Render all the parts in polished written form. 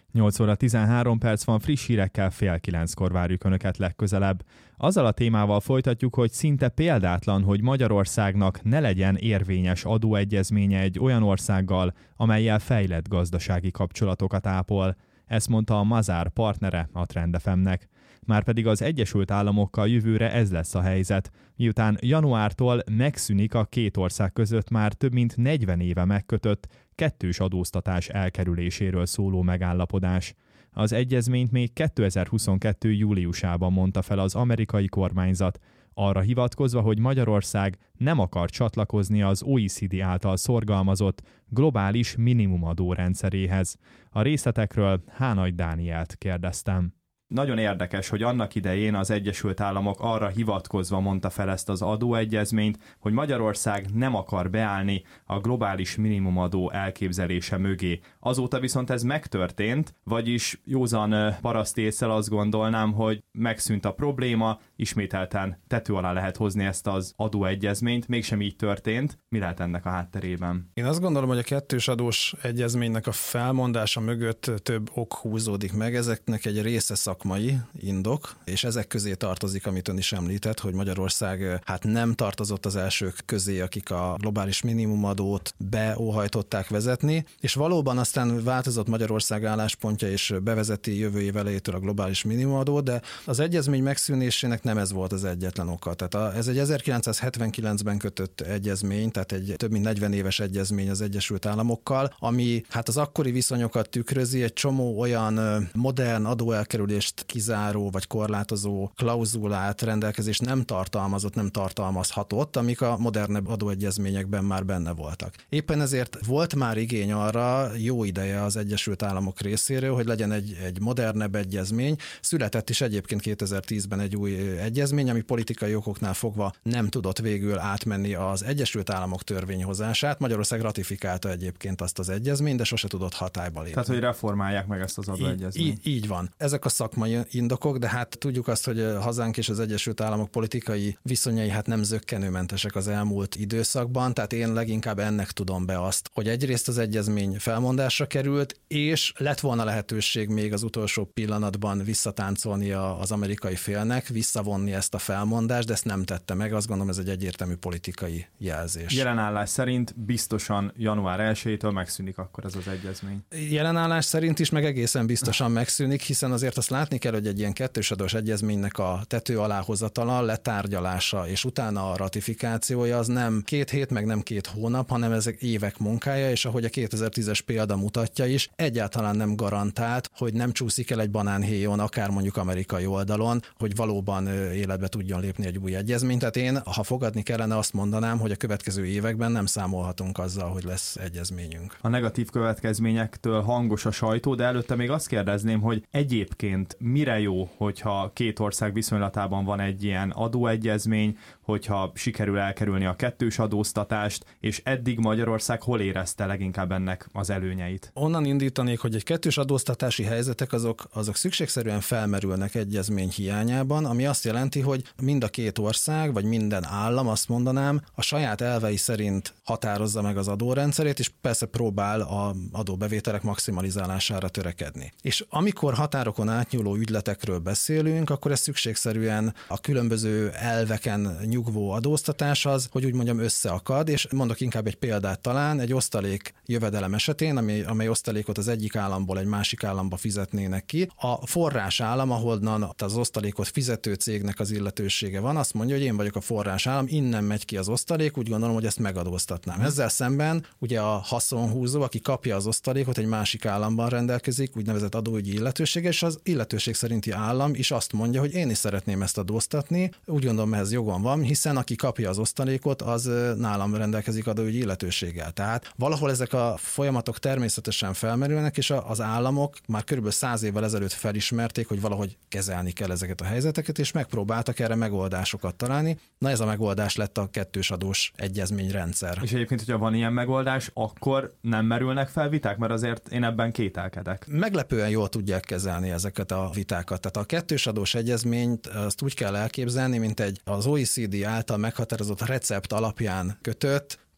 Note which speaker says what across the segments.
Speaker 1: 8 óra 13 perc van, friss hírekkel 8:30-kor várjuk Önöket legközelebb. Azzal a témával folytatjuk, hogy szinte példátlan, hogy Magyarországnak ne legyen érvényes adóegyezménye egy olyan országgal, amellyel fejlett gazdasági kapcsolatokat ápol. Ezt mondta a Mazar partnere a Trend FM-nek. Márpedig az Egyesült Államokkal jövőre ez lesz a helyzet, miután januártól megszűnik a két ország között már több mint 40 éve megkötött kettős adóztatás elkerüléséről szóló megállapodás. Az egyezményt még 2022. júliusában mondta fel az amerikai kormányzat, arra hivatkozva, hogy Magyarország nem akar csatlakozni az OECD által szorgalmazott globális minimumadó rendszeréhez. A részletekről Hánagy Dánielt kérdeztem. Nagyon érdekes, hogy annak idején az Egyesült Államok arra hivatkozva mondta fel ezt az adóegyezményt, hogy Magyarország nem akar beállni a globális minimumadó elképzelése mögé. Azóta viszont ez megtörtént, vagyis józan paraszti ésszel azt gondolnám, hogy megszűnt a probléma, ismételten tető alá lehet hozni ezt az adóegyezményt, mégsem így történt. Mi lehet ennek a hátterében?
Speaker 2: Én azt gondolom, hogy a kettős adós egyezménynek a felmondása mögött több ok húzódik meg, ezeknek egy része szakmai indok, és ezek közé tartozik, amit ön is említett, hogy Magyarország nem tartozott az elsők közé, akik a globális minimumadót beóhajtották vezetni, és valóban aztán változott Magyarország álláspontja, és bevezeti jövő év elejétől a globális minimumadót, de az egyezmény megszűnésének nem ez volt az egyetlen oka. Tehát ez egy 1979-ben kötött egyezmény, tehát egy több mint 40 éves egyezmény az Egyesült Államokkal, ami az akkori viszonyokat tükrözi, egy csomó olyan modern adóelkerülést kizáró vagy korlátozó klauzulát, rendelkezést nem tartalmazhatott, amik a modernebb adóegyezményekben már benne voltak. Éppen ezért volt már igény arra jó ideje az Egyesült Államok részéről, hogy legyen egy modernebb egyezmény. Született is egyébként 2010-ben egy új egyezmény, ami politikai okoknál fogva nem tudott végül átmenni az Egyesült Államok törvényhozását. Magyarország ratifikálta egyébként azt az egyezményt, de sose tudott hatályba lépni.
Speaker 1: Tehát, hogy reformálják meg ezt az adóegyezményt.
Speaker 2: Így van. Ezek a szakmai indokok, de tudjuk azt, hogy hazánk és az Egyesült Államok politikai viszonyai nem zökkenőmentesek az elmúlt időszakban, tehát én leginkább ennek tudom be azt, hogy egyrészt az egyezmény felmondásra került, és lett volna lehetőség még az utolsó pillanatban visszatáncolni az amerikai félnek, visszavonni ezt a felmondást, de ezt nem tette meg, azt gondolom, ez egy egyértelmű politikai jelzés.
Speaker 1: Jelenállás szerint biztosan január 1-től megszűnik akkor ez az egyezmény.
Speaker 2: Jelenállás szerint is, meg egészen biztosan megszűnik, hiszen azért azt látni kell, hogy egy ilyen kettős adós egyezménynek a tető aláhozatala, letárgyalása és utána a ratifikációja az nem 2 hét, meg nem 2 hónap, hanem ezek évek munkája, és ahogy a 2010-es példa mutatja is, egyáltalán nem garantált, hogy nem csúszik el egy banánhéjon, akár mondjuk amerikai oldalon, hogy valóban életbe tudjon lépni egy új egyezmény. Tehát én, ha fogadni kellene, azt mondanám, hogy a következő években nem számolhatunk azzal, hogy lesz egyezményünk.
Speaker 1: A negatív következményektől hangos a sajtó, de előtte még azt kérdezném, hogy egyébként mire jó, hogyha két ország viszonylatában van egy ilyen adóegyezmény, hogyha sikerül elkerülni a kettős adóztatást, és eddig Magyarország hol érezte leginkább ennek az előnyeit?
Speaker 2: Onnan indítanék, hogy egy kettős adóztatási helyzetek azok szükségszerűen felmerülnek egyezmény hiányában, ami azt jelenti, hogy mind a két ország, vagy minden állam, azt mondanám, a saját elvei szerint határozza meg az adórendszerét, és persze próbál az adóbevételek maximalizálására törekedni. És amikor határokon átnyúló ügyletekről beszélünk, akkor ez szükségszerűen a különböző elveken nyugvó adóztatás az, hogy úgy mondjam, összeakad, és mondok inkább egy példát talán, egy osztalék jövedelem esetén, amely osztalékot az egyik államból egy másik államba fizetnének ki. A forrás állam, ahonnan az osztalékot fizető cégnek az illetősége van, azt mondja, hogy én vagyok a forrás állam, innen megy ki az osztalék, úgy gondolom, hogy ezt megadóztatnám. Ezzel szemben ugye a haszonhúzó, aki kapja az osztalékot, egy másik államban rendelkezik, úgynevezett adóügyi illetőség, és az illetőség szerinti állam is azt mondja, hogy én is szeretném ezt adóztatni, úgy gondolom, ehhez jogom van, hiszen aki kapja az osztalékot, az nálam rendelkezik adóügyi illetőséggel. Tehát valahol ezek a folyamatok természetesen felmerülnek, és az államok már körülbelül 100 évvel ezelőtt felismerték, hogy valahogy kezelni kell ezeket a helyzeteket, és megpróbáltak erre megoldásokat találni. Na ez a megoldás lett a kettős adós egyezményrendszer.
Speaker 1: És egyébként, hogyha van ilyen megoldás, akkor nem merülnek fel viták, mert azért én ebben kételkedek.
Speaker 2: Meglepően jól tudják kezelni ezeket a vitákat. Tehát a kettős adós egyezményt azt úgy kell elképzelni, mint az OECD által meghatározott recept alapján kötött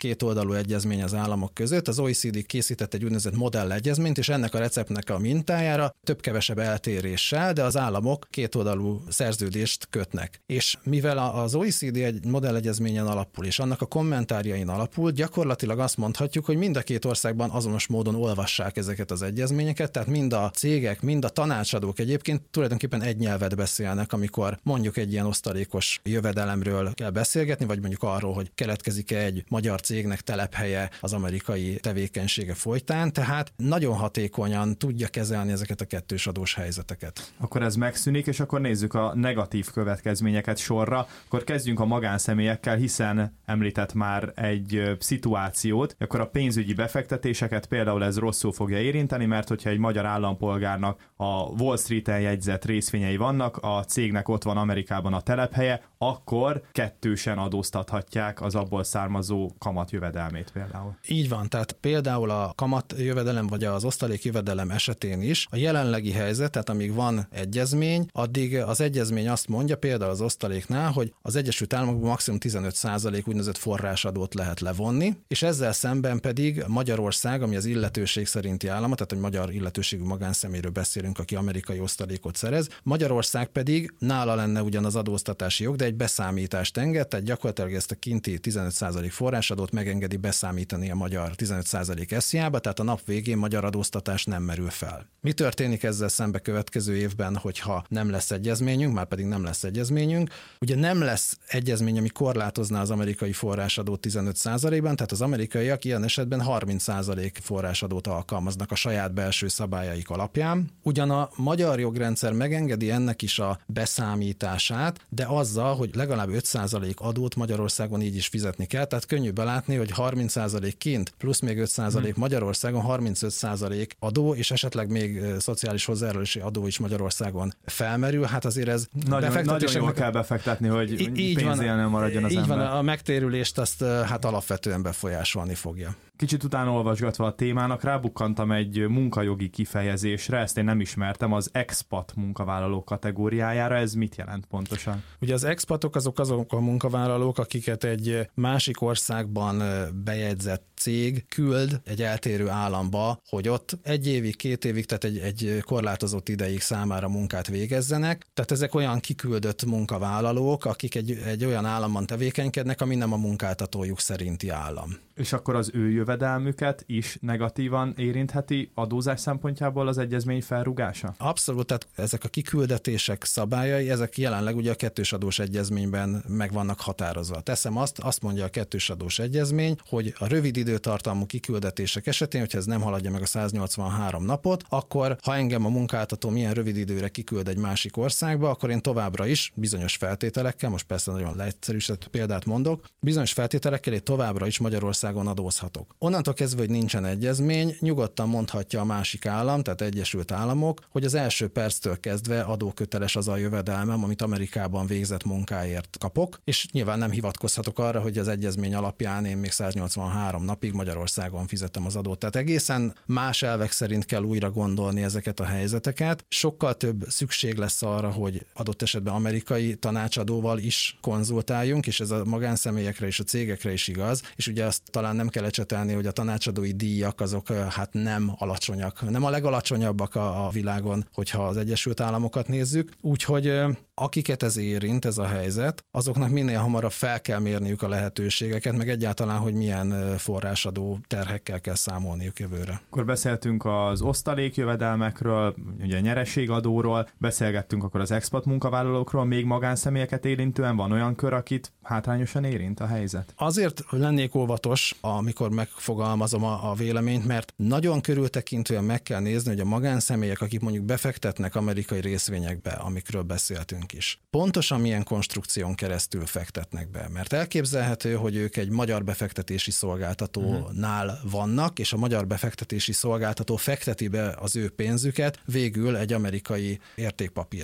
Speaker 2: kétoldalú egyezmény az államok között. Az OECD készített egy úgynevezett modellegyezményt, és ennek a receptnek a mintájára több-kevesebb eltéréssel, de az államok kétoldalú szerződést kötnek. És mivel az OECD egy modellegyezményen alapul, és annak a kommentárjain alapul, gyakorlatilag azt mondhatjuk, hogy mind a két országban azonos módon olvassák ezeket az egyezményeket, tehát mind a cégek, mind a tanácsadók egyébként tulajdonképpen egy nyelvet beszélnek, amikor mondjuk egy ilyen osztalékos jövedelemről kell beszélgetni, vagy mondjuk arról, hogy keletkezik-e egy magyar cégnek telephelye az amerikai tevékenysége folytán, tehát nagyon hatékonyan tudja kezelni ezeket a kettős adós helyzeteket.
Speaker 1: Akkor ez megszűnik, és akkor nézzük a negatív következményeket sorra. Akkor kezdjünk a magánszemélyekkel, hiszen említett már egy szituációt, akkor a pénzügyi befektetéseket például ez rosszul fogja érinteni, mert hogyha egy magyar állampolgárnak a Wall Street-en jegyzett részvényei vannak, a cégnek ott van Amerikában a telephelye, akkor kettősen adóztathatják az abból származó kamatjövedelmét például.
Speaker 2: Így van, tehát például a kamatjövedelem vagy az osztalékjövedelem esetén is a jelenlegi helyzet, tehát amíg van egyezmény, addig az egyezmény azt mondja például az osztaléknál, hogy az Egyesült Államokban maximum 15% úgynevezett forrásadót lehet levonni, és ezzel szemben pedig Magyarország, ami az illetőség szerinti állama, tehát egy magyar illetőségű magánszemélyről beszélünk, aki amerikai osztalékot szerez, Magyarország pedig nála lenne ugyan az adóztatási jog, de egy beszámítást enged, tehát gyakorlatilag ezt a kinti 15% forrásadót megengedi beszámítani a magyar 15% SZIA-ba, tehát a nap végén magyar adóztatás nem merül fel. Mi történik ezzel szembe következő évben, hogyha nem lesz egyezményünk, már pedig nem lesz egyezményünk? Ugye nem lesz egyezmény, ami korlátozná az amerikai forrásadót 15%-ban, tehát az amerikaiak ilyen esetben 30% forrásadót alkalmaznak a saját belső szabályaik alapján. Ugyan a magyar jogrendszer megengedi ennek is a beszámítását, de azzal, hogy legalább 5% adót Magyarországon így is fizetni kell, tehát könnyű belátni, hogy 30% kint, plusz még 5% Magyarországon, 35% adó, és esetleg még szociális hozzájárulási adó is Magyarországon felmerül. Hát azért ez
Speaker 1: nagyon jól kell befektetni, hogy pénzél nem maradjon az
Speaker 2: ember.
Speaker 1: Így van,
Speaker 2: a megtérülést azt hát alapvetően befolyásolni fogja.
Speaker 1: Kicsit utána olvasgatva a témának rábukkantam egy munkajogi kifejezésre, ezt én nem ismertem, az expat munkavállalók kategóriájára. Ez mit jelent pontosan?
Speaker 2: Ugye az expatok azok a munkavállalók, akiket egy másik országban bejegyzett cég küld egy eltérő államba, hogy ott 1 évig, 2 évig, tehát egy korlátozott ideig számára munkát végezzenek. Tehát ezek olyan kiküldött munkavállalók, akik egy olyan államban tevékenykednek, ami nem a munkáltatójuk szerinti állam.
Speaker 1: És akkor az ő jövedelmüket is negatívan érintheti adózás szempontjából az egyezmény felrúgása?
Speaker 2: Abszolút, tehát ezek a kiküldetések szabályai, ezek jelenleg ugye a kettős adós egyezményben meg vannak határozva. Teszem azt mondja a kettős adós egyezmény, hogy a rövid időtartamú kiküldetések esetén, hogyha ez nem haladja meg a 183 napot, akkor ha engem a munkáltató milyen rövid időre kiküld egy másik országba, akkor én továbbra is bizonyos feltételekkel, most persze nagyon leegyszerűsített példát mondok, bizonyos feltételekkel én továbbra is Magyarországon adózhatok. Onnantól kezdve, hogy nincsen egyezmény, nyugodtan mondhatja a másik állam, tehát Egyesült Államok, hogy az első perctől kezdve adóköteles az a jövedelmem, amit Amerikában végzett munkáért kapok, és nyilván nem hivatkozhatok arra, hogy az egyezmény alapján én még 183 napig Magyarországon fizetem az adót. Tehát egészen más elvek szerint kell újra gondolni ezeket a helyzeteket. Sokkal több szükség lesz arra, hogy adott esetben amerikai tanácsadóval is konzultáljunk, és ez a magánszemélyekre és a cégekre is igaz, és ugye azt talán nem kell ecsetelni, hogy a tanácsadói díjak azok hát nem alacsonyak, nem a legalacsonyabbak a világon, hogyha az Egyesült Államokat nézzük. Úgyhogy akiket ez érint, ez a helyzet, azoknak minél hamarabb fel kell mérniük a lehetőségeket, meg egyáltalán, hogy milyen forrásadó terhekkel kell számolniuk jövőre.
Speaker 1: Akkor beszéltünk az osztalékjövedelmekről, ugye nyereségadóról, beszélgettünk akkor az expat munkavállalókról, még magánszemélyeket érintően van olyan kör, akit hátrányosan érint a helyzet?
Speaker 2: Azért lennék óvatos, amikor megfogalmazom a véleményt, mert nagyon körültekintően meg kell nézni, hogy a magánszemélyek, akik mondjuk befektetnek amerikai részvényekbe, amikről beszéltünk is, pontosan milyen konstrukción keresztül fektetnek be. Mert elképzelhető, hogy ők egy magyar befektetési szolgáltatónál vannak, és a magyar befektetési szolgáltató fekteti be az ő pénzüket végül egy amerikai értékpapírba.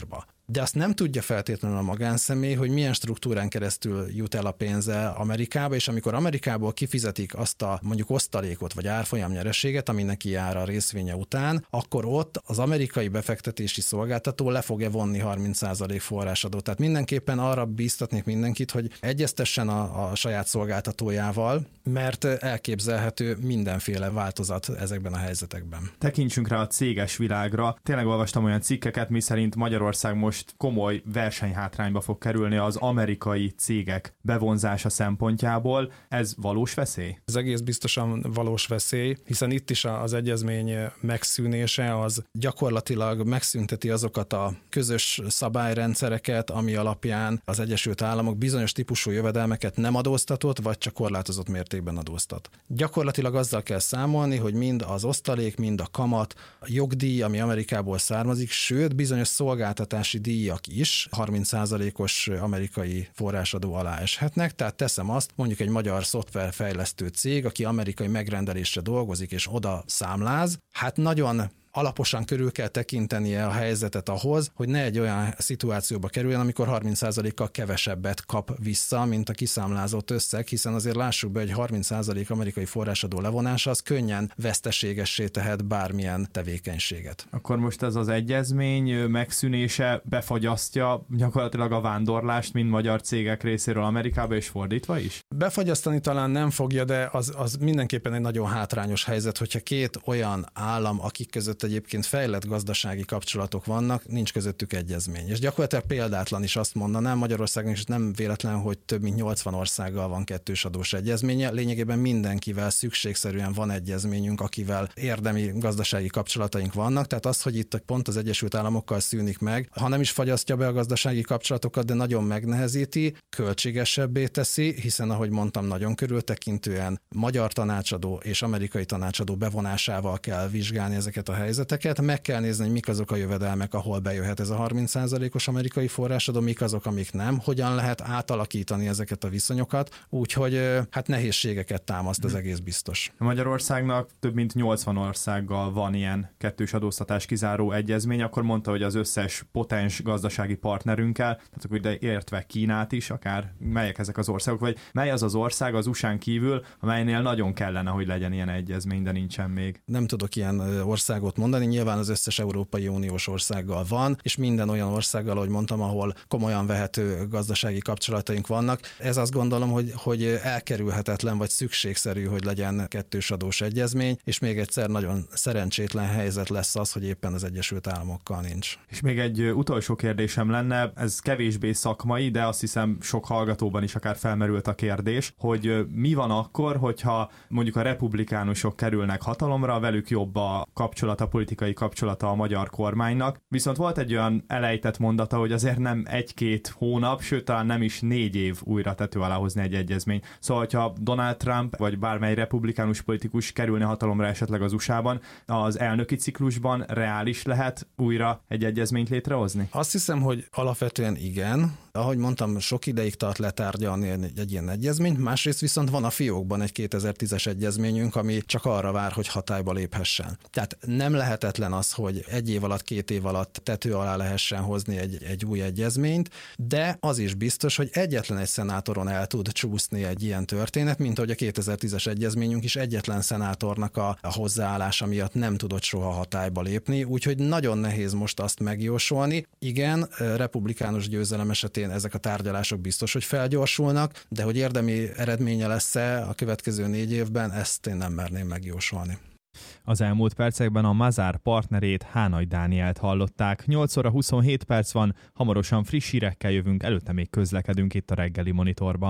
Speaker 2: de azt nem tudja feltétlenül a magánszemély, hogy milyen struktúrán keresztül jut el a pénze Amerikába, és amikor Amerikából kifizetik azt a mondjuk osztalékot vagy árfolyam nyereséget, ami neki jár a részvénye után, akkor ott az amerikai befektetési szolgáltató le fogja vonni 30% forrásadót. Tehát mindenképpen arra bíztatnék mindenkit, hogy egyeztessen a saját szolgáltatójával, mert elképzelhető mindenféle változat ezekben a helyzetekben.
Speaker 1: Tekintsünk rá a céges világra. Tényleg olvastam olyan cikkeket, miszerint Magyarország most komoly versenyhátrányba fog kerülni az amerikai cégek bevonzása szempontjából. Ez valós veszély?
Speaker 3: Ez egész biztosan valós veszély, hiszen itt is az egyezmény megszűnése az gyakorlatilag megszünteti azokat a közös szabályrendszereket, ami alapján az Egyesült Államok bizonyos típusú jövedelmeket nem adóztatott, vagy csak korlátozott mértékben adóztat. Gyakorlatilag azzal kell számolni, hogy mind az osztalék, mind a kamat, a jogdíj, ami Amerikából származik, sőt bizonyos szolgáltatási díjak is 30%-os amerikai forrásadó alá eshetnek, tehát teszem azt, mondjuk egy magyar szoftverfejlesztő cég, aki amerikai megrendelésre dolgozik és oda számláz, hát nagyon alaposan körül kell tekintenie a helyzetet ahhoz, hogy ne egy olyan szituációba kerüljön, amikor 30%-kal kevesebbet kap vissza, mint a kiszámlázott összeg, hiszen azért lássuk be, hogy 30% amerikai forrásadó levonása az könnyen veszteségessé tehet bármilyen tevékenységet.
Speaker 1: Akkor most ez az egyezmény megszűnése befagyasztja gyakorlatilag a vándorlást, mind magyar cégek részéről Amerikába, és fordítva is?
Speaker 3: Befagyasztani talán nem fogja, de az mindenképpen egy nagyon hátrányos helyzet, hogyha két olyan állam, akik között egyébként fejlett gazdasági kapcsolatok vannak, nincs közöttük egyezmény. És gyakorlatilag példátlan is azt mondanám, Magyarországon is nem véletlen, hogy több mint 80 országgal van kettős adós egyezménye. Lényegében mindenkivel szükségszerűen van egyezményünk, akivel érdemi gazdasági kapcsolataink vannak. Tehát az, hogy itt pont az Egyesült Államokkal szűnik meg, ha nem is fagyasztja be a gazdasági kapcsolatokat, de nagyon megnehezíti, költségesebbé teszi, hiszen ahogy mondtam, nagyon körültekintően magyar tanácsadó és amerikai tanácsadó bevonásával kell vizsgálni ezeket a helyzeteket, meg kell nézni, hogy mik azok a jövedelmek, ahol bejöhet ez a 30%-os amerikai forrásadó, mik azok, amik nem, hogyan lehet átalakítani ezeket a viszonyokat, úgyhogy hát nehézségeket támaszt, ez egész biztos.
Speaker 1: Magyarországnak több mint 80 országgal van ilyen kettős adóztatás kizáró egyezmény, akkor mondta, hogy az összes potens gazdasági partnerünkkel, tehát akkor ide értve Kínát is, akár melyek ezek az országok, vagy mely az az ország az USA-n kívül, amelynél nagyon kellene, hogy legyen ilyen egyezmény, de nincsen még.
Speaker 2: Nem tudok ilyen országot mondani, nyilván az összes Európai Uniós országgal van, és minden olyan országgal, ahogy mondtam, ahol komolyan vehető gazdasági kapcsolataink vannak. Ez azt gondolom, hogy elkerülhetetlen vagy szükségszerű, hogy legyen kettős adós egyezmény, és még egyszer nagyon szerencsétlen helyzet lesz az, hogy éppen az Egyesült Államokkal nincs.
Speaker 1: És még egy utolsó kérdésem lenne, ez kevésbé szakmai, de azt hiszem sok hallgatóban is akár felmerült a kérdés, hogy mi van akkor, hogyha mondjuk a republikánusok kerülnek hatalomra, velük jobb a kapcsolata, a politikai kapcsolata a magyar kormánynak, viszont volt egy olyan elejtett mondata, hogy azért nem 1-2 hónap, sőt talán nem is 4 év újra tető alá hozni egy egyezmény. Szóval, hogyha Donald Trump vagy bármely republikánus politikus kerülne hatalomra esetleg az USA-ban, az elnöki ciklusban reális lehet újra egy egyezményt létrehozni?
Speaker 2: Azt hiszem, hogy alapvetően igen. Ahogy mondtam, sok ideig tart letárgyalni egy ilyen egyezményt, másrészt viszont van a fiókban egy 2010-es egyezményünk, ami csak arra vár, hogy hatályba léphessen. Tehát nem lehetetlen az, hogy 1 év alatt, 2 év alatt tető alá lehessen hozni egy új egyezményt, de az is biztos, hogy egyetlen egy szenátoron el tud csúszni egy ilyen történet, mint ahogy a 2010-es egyezményünk is egyetlen szenátornak a hozzáállása miatt nem tudott soha hatályba lépni, úgyhogy nagyon nehéz most azt megjósolni. Igen, republikánus győzelem esetén ezek a tárgyalások biztos, hogy felgyorsulnak, de hogy érdemi eredménye lesz-e a következő 4 évben, ezt én nem merném megjósolni.
Speaker 1: Az elmúlt percekben a Mazár partnerét, Hánay Dánielt hallották. 8 óra 27 perc van, hamarosan friss hírekkel jövünk, előtte még közlekedünk itt a reggeli monitorban.